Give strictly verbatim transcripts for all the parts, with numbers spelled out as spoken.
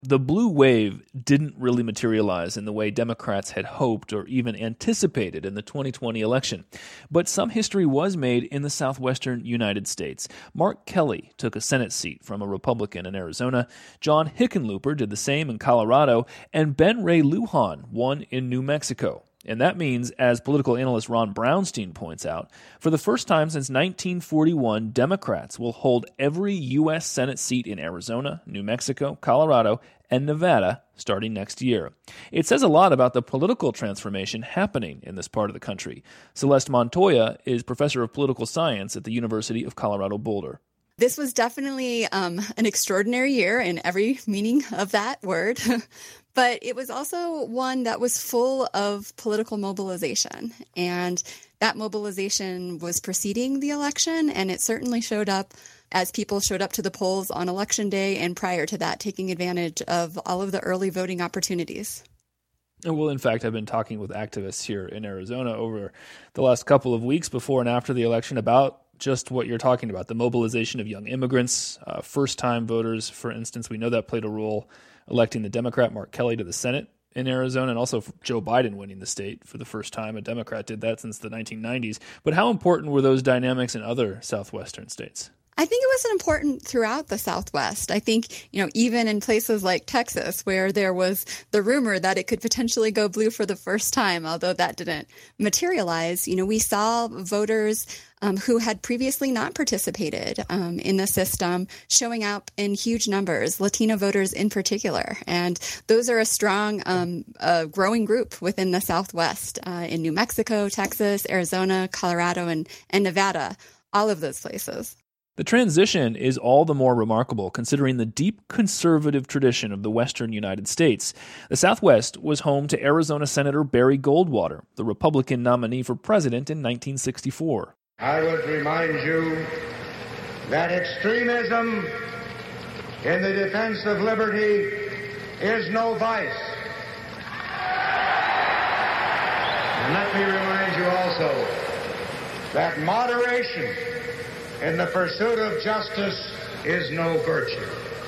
The blue wave didn't really materialize in the way Democrats had hoped or even anticipated in the twenty twenty election. But some history was made in the southwestern United States. Mark Kelly took a Senate seat from a Republican in Arizona. John Hickenlooper did the same in Colorado. And Ben Ray Lujan won in New Mexico. And that means, as political analyst Ron Brownstein points out, for the first time since nineteen forty-one, Democrats will hold every U S Senate seat in Arizona, New Mexico, Colorado, and Nevada starting next year. It says a lot about the political transformation happening in this part of the country. Celeste Montoya is professor of political science at the University of Colorado Boulder. This was definitely um, an extraordinary year in every meaning of that word. But it was also one that was full of political mobilization. And that mobilization was preceding the election, and it certainly showed up as people showed up to the polls on Election Day and prior to that, taking advantage of all of the early voting opportunities. Well, in fact, I've been talking with activists here in Arizona over the last couple of weeks before and after the election about just what you're talking about, the mobilization of young immigrants, uh, first-time voters, for instance. We know that played a role electing the Democrat Mark Kelly to the Senate in Arizona, and also Joe Biden winning the state for the first time. A Democrat did that since the nineteen nineties. But how important were those dynamics in other southwestern states? I think it was important throughout the Southwest. I think, you know, even in places like Texas, where there was the rumor that it could potentially go blue for the first time, although that didn't materialize, you know, we saw voters um, who had previously not participated um, in the system showing up in huge numbers, Latino voters in particular. And those are a strong, um, uh, growing group within the Southwest uh, in New Mexico, Texas, Arizona, Colorado, and, and Nevada, all of those places. The transition is all the more remarkable considering the deep conservative tradition of the western United States. The Southwest was home to Arizona Senator Barry Goldwater, the Republican nominee for president in nineteen sixty-four. I would remind you that extremism in the defense of liberty is no vice. And let me remind you also that moderation in the pursuit of justice is no virtue.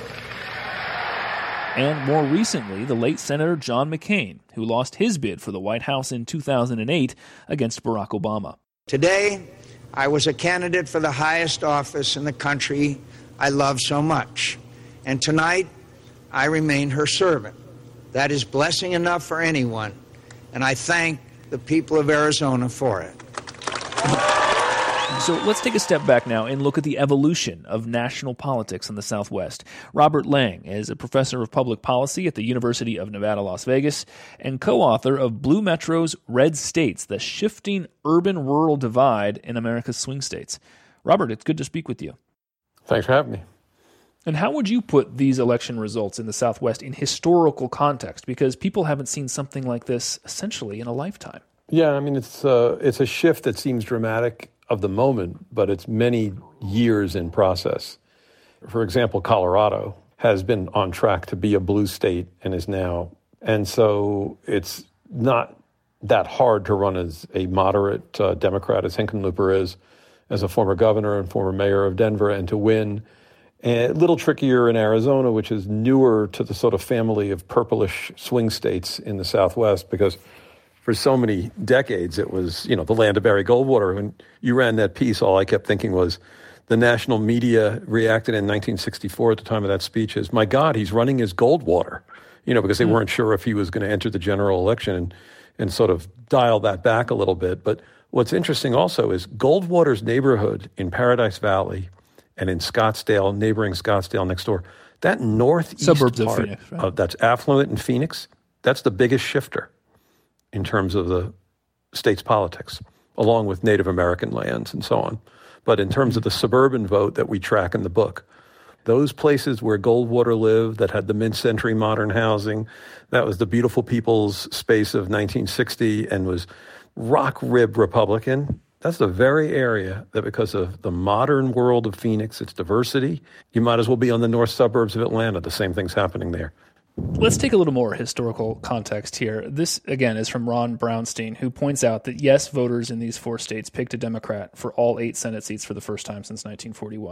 And more recently, the late Senator John McCain, who lost his bid for the White House in two thousand eight against Barack Obama. Today, I was a candidate for the highest office in the country I love so much. And tonight, I remain her servant. That is blessing enough for anyone, and I thank the people of Arizona for it. So let's take a step back now and look at the evolution of national politics in the Southwest. Robert Lang is a professor of public policy at the University of Nevada, Las Vegas, and co-author of Blue Metro's Red States, the Shifting Urban-Rural Divide in America's Swing States. Robert, it's good to speak with you. Thanks for having me. And how would you put these election results in the Southwest in historical context? Because people haven't seen something like this essentially in a lifetime. Yeah, I mean, it's uh, it's a shift that seems dramatic of the moment, but it's many years in process. For example, Colorado has been on track to be a blue state and is now. And so it's not that hard to run as a moderate uh, Democrat, as Hickenlooper is, as a former governor and former mayor of Denver, and to win. And a little trickier in Arizona, which is newer to the sort of family of purplish swing states in the Southwest, because for so many decades, it was, you know, the land of Barry Goldwater. When you ran that piece, all I kept thinking was the national media reacted in nineteen sixty-four at the time of that speech is, my God, he's running as Goldwater, you know, because they mm. weren't sure if he was going to enter the general election and, and sort of dial that back a little bit. But what's interesting also is Goldwater's neighborhood in Paradise Valley and in Scottsdale, neighboring Scottsdale next door, that northeast Suburbs part of Phoenix, right? of, that's affluent in Phoenix, that's the biggest shifter in terms of the state's politics, along with Native American lands and so on. But in terms of the suburban vote that we track in the book, those places where Goldwater lived, that had the mid-century modern housing, that was the beautiful people's space of nineteen sixty and was rock-rib Republican, that's the very area that, because of the modern world of Phoenix, its diversity, you might as well be on the north suburbs of Atlanta. The same thing's happening there. Let's take a little more historical context here. This, again, is from Ron Brownstein, who points out that, yes, voters in these four states picked a Democrat for all eight Senate seats for the first time since nineteen forty-one.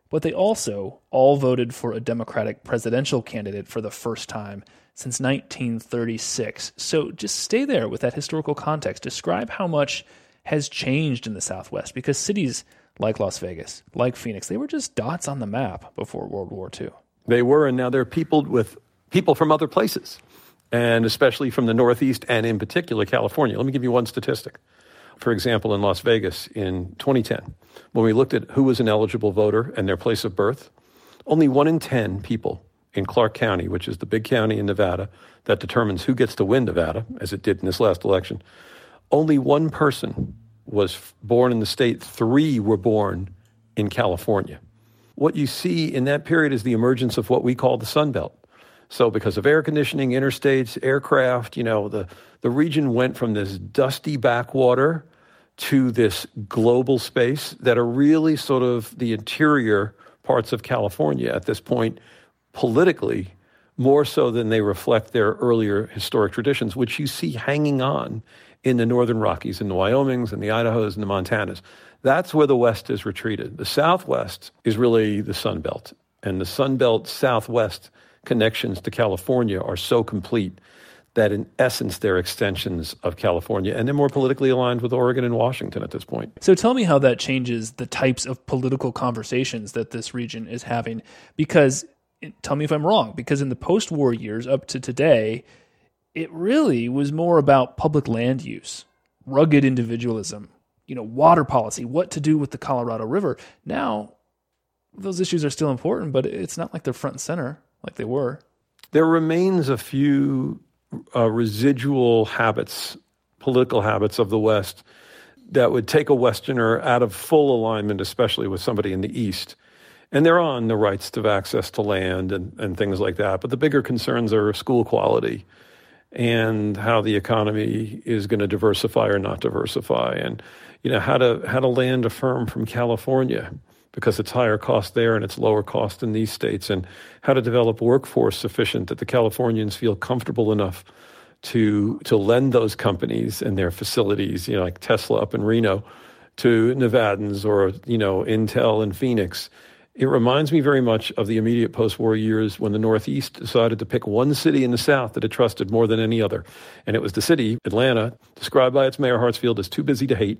but they also all voted for a Democratic presidential candidate for the first time since nineteen thirty-six. So just stay there with that historical context. Describe how much has changed in the Southwest, because cities like Las Vegas, like Phoenix, they were just dots on the map before World War Two. They were, and now they're peopled with people from other places, and especially from the Northeast and in particular California. Let me give you one statistic. For example, in Las Vegas in twenty ten, when we looked at who was an eligible voter and their place of birth, only one in ten people in Clark County, which is the big county in Nevada that determines who gets to win Nevada, as it did in this last election, only one person was born in the state. Three were born in California. What you see in that period is the emergence of what we call the Sun Belt. So because of air conditioning, interstates, aircraft, you know, the, the region went from this dusty backwater to this global space that are really sort of the interior parts of California at this point, politically, more so than they reflect their earlier historic traditions, which you see hanging on in the northern Rockies, in the Wyomings and the Idahos and the Montanas. That's where the West has retreated. The Southwest is really the Sun Belt. And the Sun Belt Southwest connections to California are so complete that in essence they're extensions of California. And they're more politically aligned with Oregon and Washington at this point. So tell me how that changes the types of political conversations that this region is having. Because, tell me if I'm wrong, because in the post-war years up to today, it really was more about public land use, rugged individualism, you know, water policy, what to do with the Colorado River. Now, those issues are still important, but it's not like they're front and center like they were. There remains a few uh, residual habits, political habits of the West that would take a Westerner out of full alignment, especially with somebody in the East. And they're on the rights to access to land and, and things like that. But the bigger concerns are school quality and how the economy is going to diversify or not diversify, and you know how to how to land a firm from California because it's higher cost there and it's lower cost in these states, and how to develop workforce sufficient that the Californians feel comfortable enough to to lend those companies and their facilities, you know, like Tesla up in Reno, to Nevadans or you know Intel in Phoenix. It reminds me very much of the immediate post-war years when the Northeast decided to pick one city in the South that it trusted more than any other. And it was the city, Atlanta, described by its mayor, Hartsfield, as too busy to hate.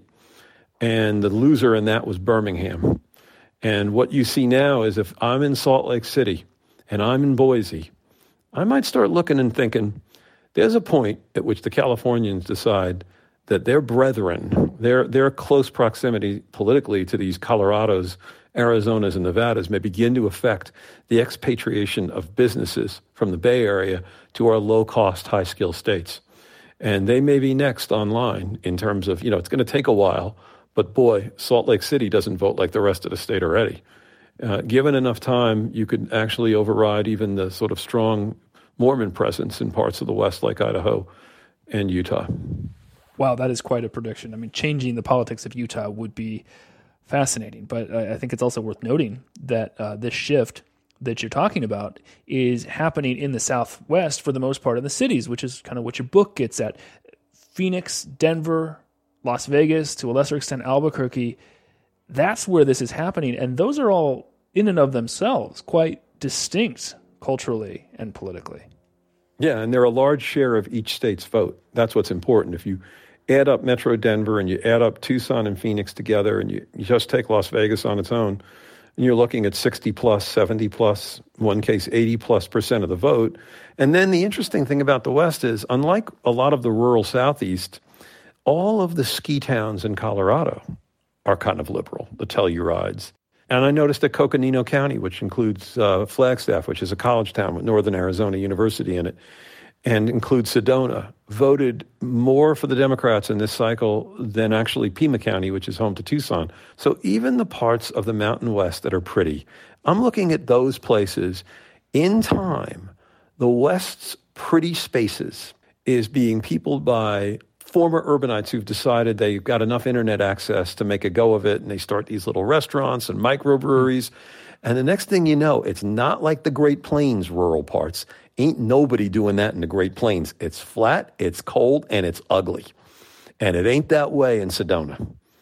And the loser in that was Birmingham. And what you see now is if I'm in Salt Lake City and I'm in Boise, I might start looking and thinking, there's a point at which the Californians decide that their brethren, their, their close proximity politically to these Colorados, Arizonas, and Nevadas may begin to affect the expatriation of businesses from the Bay Area to our low-cost, high-skill states. And they may be next online in terms of, you know, it's going to take a while, but boy, Salt Lake City doesn't vote like the rest of the state already. Uh, given enough time, you could actually override even the sort of strong Mormon presence in parts of the West like Idaho and Utah. Wow, that is quite a prediction. I mean, changing the politics of Utah would be fascinating, but I think it's also worth noting that uh, this shift that you're talking about is happening in the Southwest for the most part in the cities, which is kind of what your book gets at. Phoenix, Denver, Las Vegas, to a lesser extent Albuquerque, that's where this is happening, and those are all in and of themselves quite distinct culturally and politically. Yeah, and they're a large share of each state's vote. That's what's important. If you add up Metro Denver and you add up Tucson and Phoenix together and you, you just take Las Vegas on its own, and you're looking at sixty plus, seventy plus, in one case eighty plus percent of the vote. And then the interesting thing about the West is, unlike a lot of the rural Southeast, all of the ski towns in Colorado are kind of liberal, the Tellurides. And I noticed that Coconino County, which includes uh, Flagstaff, which is a college town with Northern Arizona University in it, and includes Sedona, voted more for the Democrats in this cycle than actually Pima County, which is home to Tucson. So even the parts of the Mountain West that are pretty, I'm looking at those places. In time, the West's pretty spaces is being peopled by former urbanites who've decided they've got enough internet access to make a go of it, and they start these little restaurants and microbreweries. And the next thing you know, it's not like the Great Plains rural parts. Ain't nobody doing that in the Great Plains. It's flat, it's cold, and it's ugly. And it ain't that way in Sedona.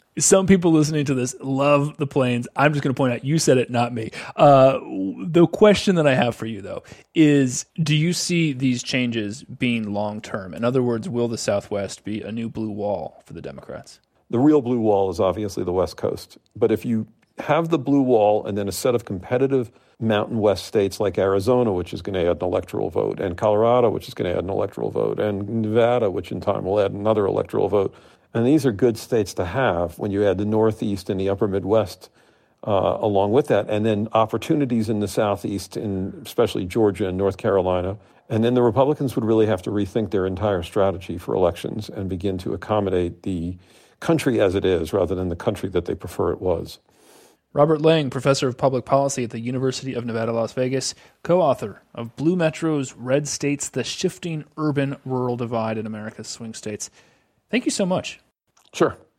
Some people listening to this love the plains. I'm just going to point out, you said it, not me. Uh, the question that I have for you, though, is do you see these changes being long-term? In other words, will the Southwest be a new blue wall for the Democrats? The real blue wall is obviously the West Coast. But if you have the blue wall and then a set of competitive Mountain West states like Arizona, which is going to add an electoral vote, and Colorado, which is going to add an electoral vote, and Nevada, which in time will add another electoral vote, and these are good states to have when you add the Northeast and the upper Midwest uh, along with that, and then opportunities in the Southeast, in especially Georgia and North Carolina. And then the Republicans would really have to rethink their entire strategy for elections and begin to accommodate the country as it is rather than the country that they prefer it was. Robert Lang, professor of public policy at the University of Nevada, Las Vegas, co-author of Blue Metro's Red States, The Shifting Urban-Rural Divide in America's Swing States. Thank you so much. Sure.